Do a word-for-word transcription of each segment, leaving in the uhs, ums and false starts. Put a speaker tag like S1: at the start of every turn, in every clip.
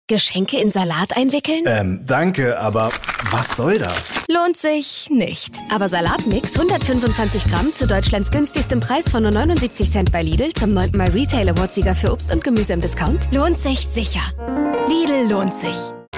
S1: Geschenke in Salat einwickeln?
S2: Ähm, danke, aber was soll das?
S1: Lohnt sich nicht. Aber Salatmix hundertfünfundzwanzig Gramm zu Deutschlands günstigstem Preis von nur neunundsiebzig Cent bei Lidl zum neunten Mal Retail Award-Sieger für Obst und Gemüse im Discount lohnt sich sicher. Lidl lohnt sich.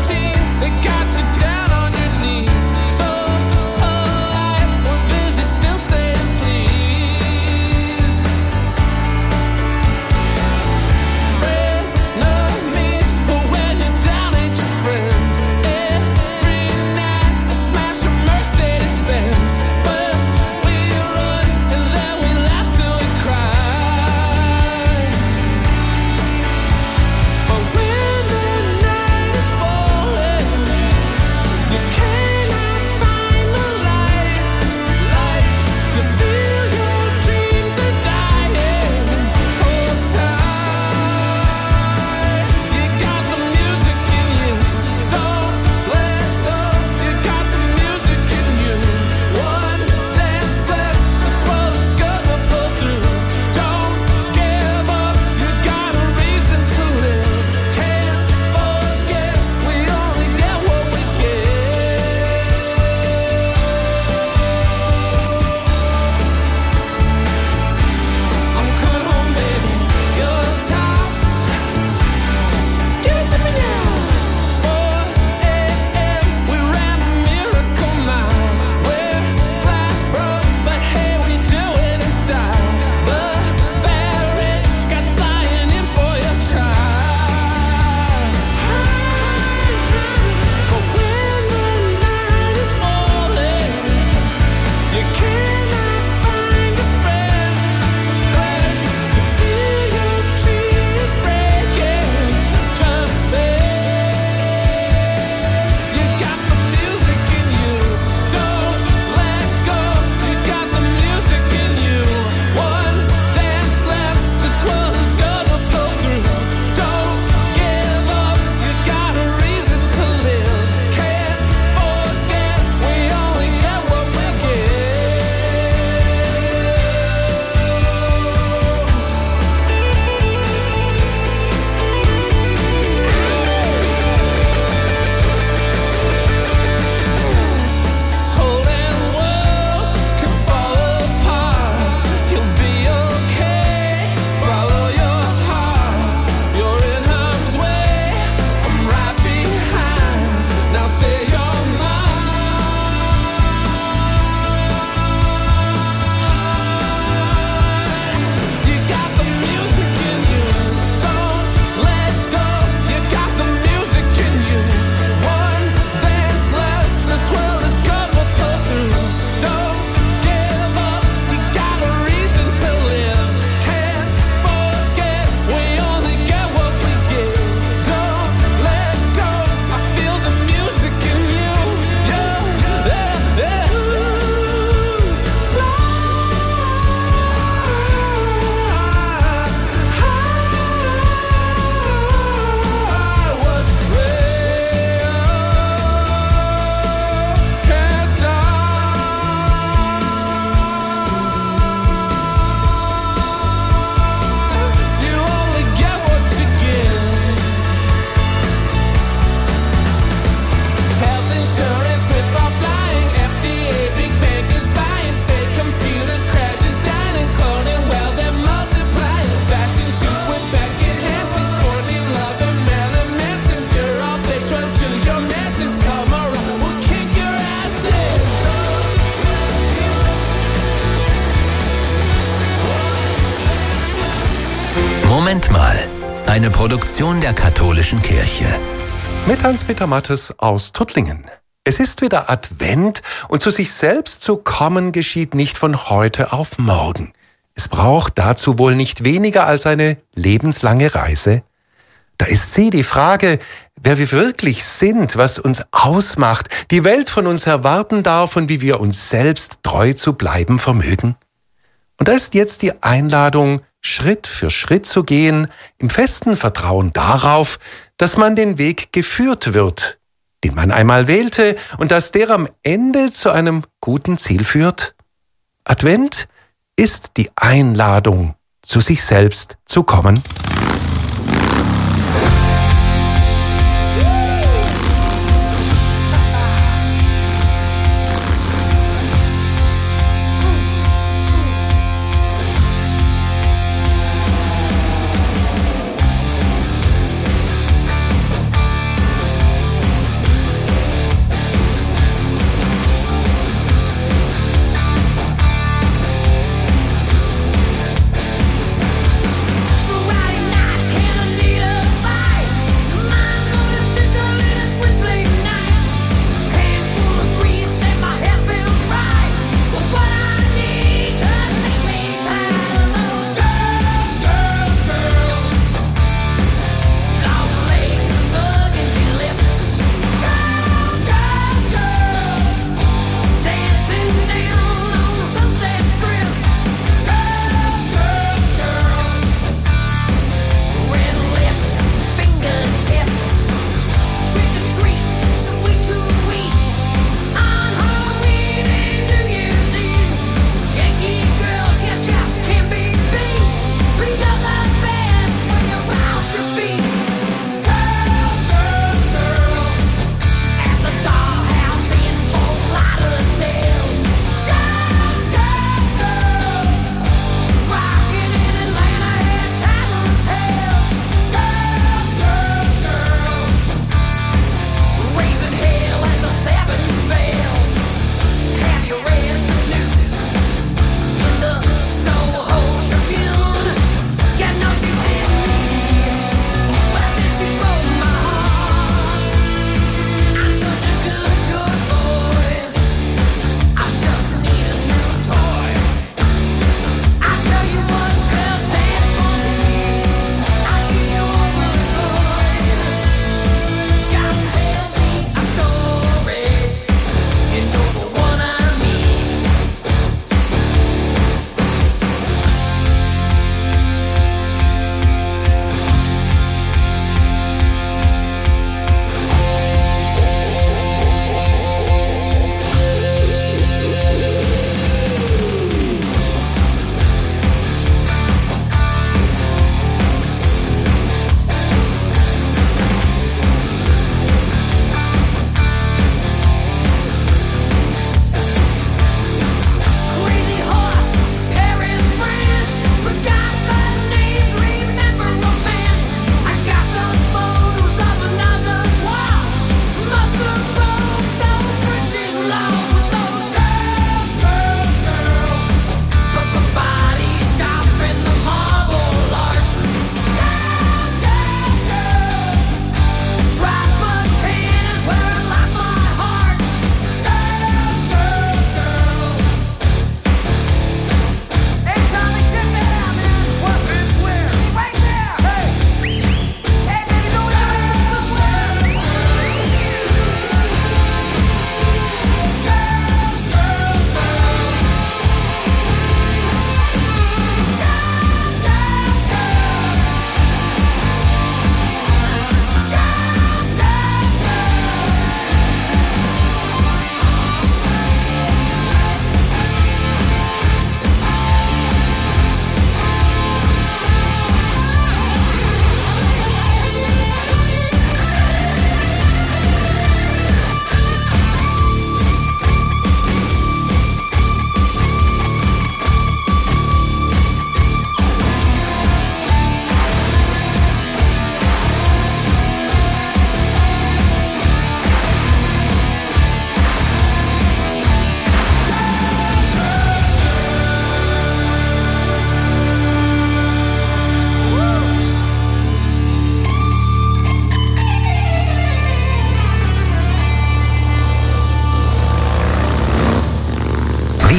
S3: Moment mal, eine Produktion der Katholischen Kirche.
S4: Mit Hans-Peter Mattes aus Tuttlingen. Es ist wieder Advent und zu sich selbst zu kommen geschieht nicht von heute auf morgen. Es braucht dazu wohl nicht weniger als eine lebenslange Reise. Da ist sie, die Frage, wer wir wirklich sind, was uns ausmacht, die Welt von uns erwarten darf und wie wir uns selbst treu zu bleiben vermögen. Und da ist jetzt die Einladung, Schritt für Schritt zu gehen, im festen Vertrauen darauf, dass man den Weg geführt wird, den man einmal wählte und dass der am Ende zu einem guten Ziel führt. Advent ist die Einladung, zu sich selbst zu kommen.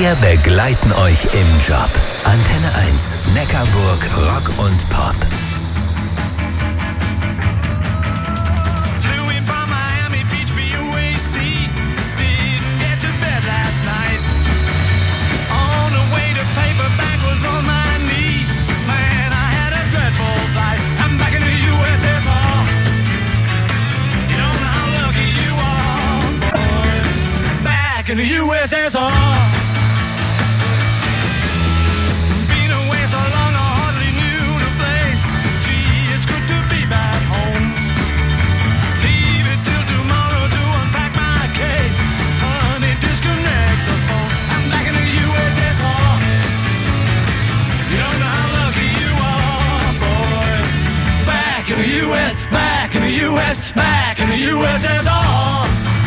S3: Wir begleiten euch im Job. Antenne eins, Neckarburg, Rock und Pop.
S5: In the U S S R. Been away so long I hardly knew the place. Gee, it's good to be back home. Leave it till tomorrow to unpack my case. Honey, disconnect the phone. I'm back in the U S S R. You don't know how lucky you are, boy. Back in the U S, back in the U S, back in the U S S R.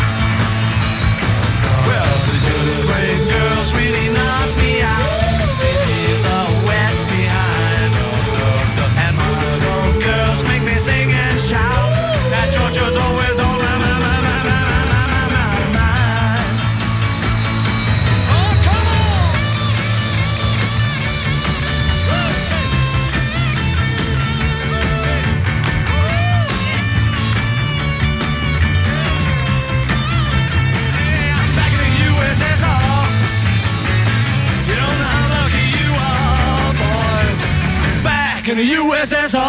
S5: Great girls really knock me out. Leave the West behind. And Moscow girls make me sing and shout. That Georgia's always on my, my, my, my, my, my, my, my mind. Oh, come on! Yeah, I'm back in the U S S R. In the U S S R.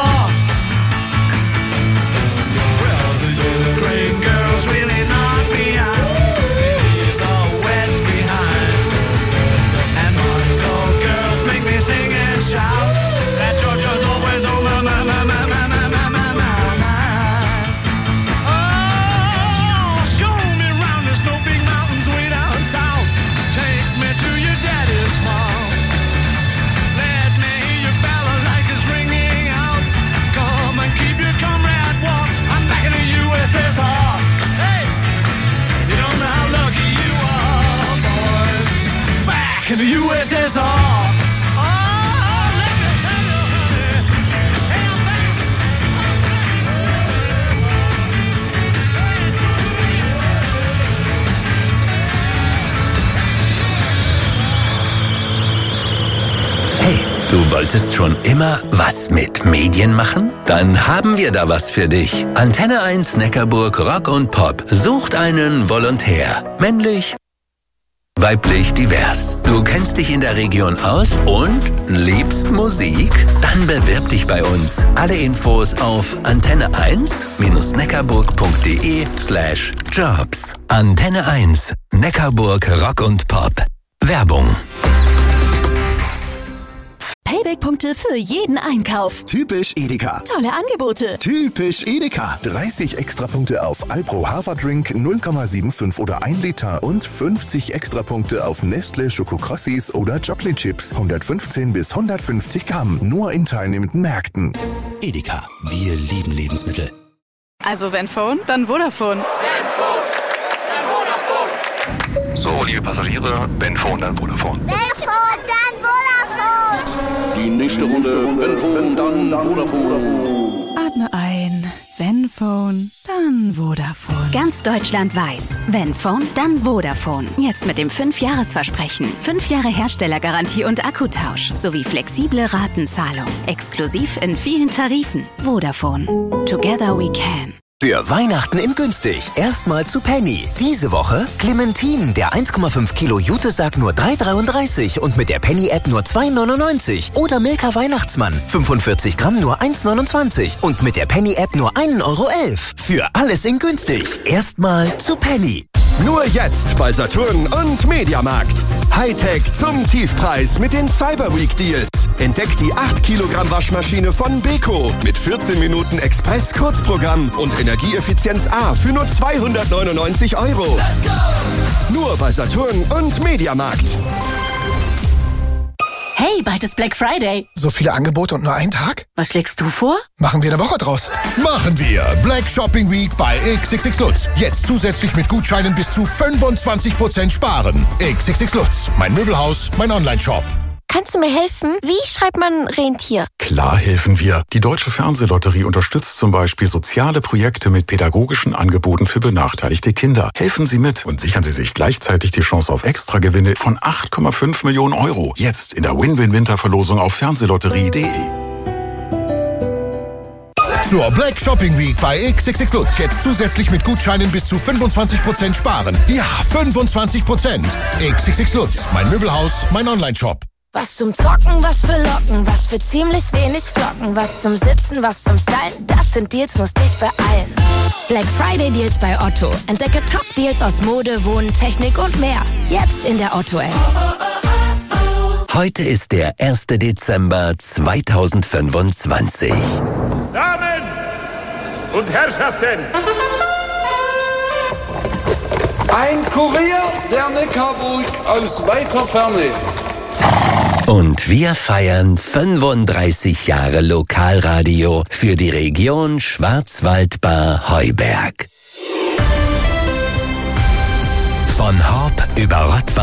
S5: Well, the great girls really knock me out. Leave the West behind. And Moscow girls make me sing and shout. That Georgia's always on my, my, my, my, my, my, my, my, my mind. Oh, show me round the snow big mountains way down south. Take me to your daddy's farm. Let me hear your ballad like ringing out. Come and keep your comrade warm. I'm back in the U S S R. Hey, you don't know how lucky you are, boys. Back in the U S S R. Oh, let me tell you, honey. Hey, I'm back.
S3: Hey, du wolltest schon immer was mit Medien machen? Dann haben wir da was für dich. Antenne eins Neckarburg Rock und Pop sucht einen Volontär. Männlich, weiblich, divers. Du kennst dich in der Region aus und liebst Musik? Dann bewirb dich bei uns. Alle Infos auf antenne eins neckarburg punkt de slash jobs. Antenne eins Neckarburg Rock und Pop. Werbung.
S6: Payback-Punkte für jeden Einkauf.
S7: Typisch Edeka.
S6: Tolle Angebote.
S7: Typisch Edeka.
S8: dreißig Extrapunkte auf Alpro Haverdrink null Komma fünfundsiebzig oder ein Liter und fünfzig Extrapunkte auf Nestle Schokokrossis oder Chocolate Chips hundertfünfzehn bis hundertfünfzig Gramm. Nur in teilnehmenden Märkten.
S7: Edeka. Wir lieben Lebensmittel.
S9: Also wenn Phone, dann Vodafone.
S10: Wenn Phone, dann Vodafone.
S11: So, liebe Passagiere, wenn Phone, dann Vodafone.
S12: Wenn Phone, dann Vodafone.
S13: Die nächste Runde, wenn Phone, dann Vodafone.
S9: Atme ein, wenn Phone, dann Vodafone.
S1: Ganz Deutschland weiß, wenn Phone, dann Vodafone. Jetzt mit dem fünf Jahres Versprechen. fünf Jahre Herstellergarantie und Akkutausch. Sowie flexible Ratenzahlung. Exklusiv in vielen Tarifen. Vodafone. Together we can.
S14: Für Weihnachten in günstig. Erstmal zu Penny. Diese Woche Clementin, der eins Komma fünf Kilo Jutesack nur drei dreiunddreißig und mit der Penny-App nur zwei neunundneunzig. Oder Milka Weihnachtsmann, fünfundvierzig Gramm nur eins neunundzwanzig und mit der Penny-App nur ein Euro elf. Für alles in günstig. Erstmal zu Penny.
S15: Nur jetzt bei Saturn und Mediamarkt. Hightech zum Tiefpreis mit den Cyber Week Deals. Entdeckt die acht Kilogramm Waschmaschine von Beko mit vierzehn Minuten Express-Kurzprogramm und Energieeffizienz A für nur zweihundertneunundneunzig Euro. Nur bei Saturn und Mediamarkt.
S6: Hey, bald ist Black Friday.
S16: So viele Angebote und nur ein Tag?
S6: Was schlägst du vor?
S16: Machen wir eine Woche draus.
S17: Machen wir. Black Shopping Week bei X X X Lutz. Jetzt zusätzlich mit Gutscheinen bis zu fünfundzwanzig Prozent sparen. X X X Lutz. Mein Möbelhaus, mein Online-Shop.
S10: kannst du mir helfen? Wie schreibt man Rentier?
S17: Klar helfen wir. Die Deutsche Fernsehlotterie unterstützt zum Beispiel soziale Projekte mit pädagogischen Angeboten für benachteiligte Kinder. Helfen Sie mit und sichern Sie sich gleichzeitig die Chance auf Extragewinne von acht Komma fünf Millionen Euro. Jetzt in der Win-Win-Winterverlosung auf fernsehlotterie punkt de.
S16: Zur Black Shopping Week bei X X X Lutz jetzt zusätzlich mit Gutscheinen bis zu fünfundzwanzig Prozent sparen. Ja, fünfundzwanzig Prozent. X X X Lutz, mein Möbelhaus, mein Online-Shop.
S18: Was zum Zocken, was für Locken, was für ziemlich wenig Flocken, was zum Sitzen, was zum Stylen, das sind Deals, musst dich beeilen. Black Friday Deals bei Otto. Entdecke Top-Deals aus Mode, Wohnen, Technik und mehr. Jetzt in der Otto-App.
S3: Heute ist der erster Dezember zweitausendfünfundzwanzig.
S19: Damen und Herrschaften! Ein Kurier der Neckarburg aus weiter Ferne.
S3: Und wir feiern fünfunddreißig Jahre Lokalradio für die Region Schwarzwaldbar-Heuberg. Von Horb über Rottweil